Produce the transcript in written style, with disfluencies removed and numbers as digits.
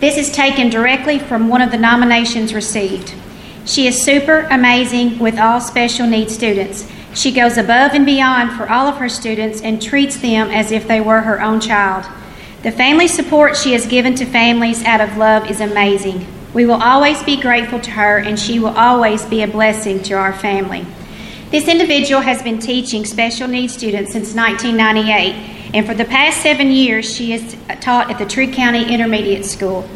This is taken directly from one of the nominations received. She is super amazing with all special needs students. She goes above and beyond for all of her students and treats them as if they were her own child. The family support she has given to families out of love is amazing. We will always be grateful to her, and she will always be a blessing to our family. This individual has been teaching special needs students since 1998, and for the past 7 years she has taught at the Trigg County Intermediate School.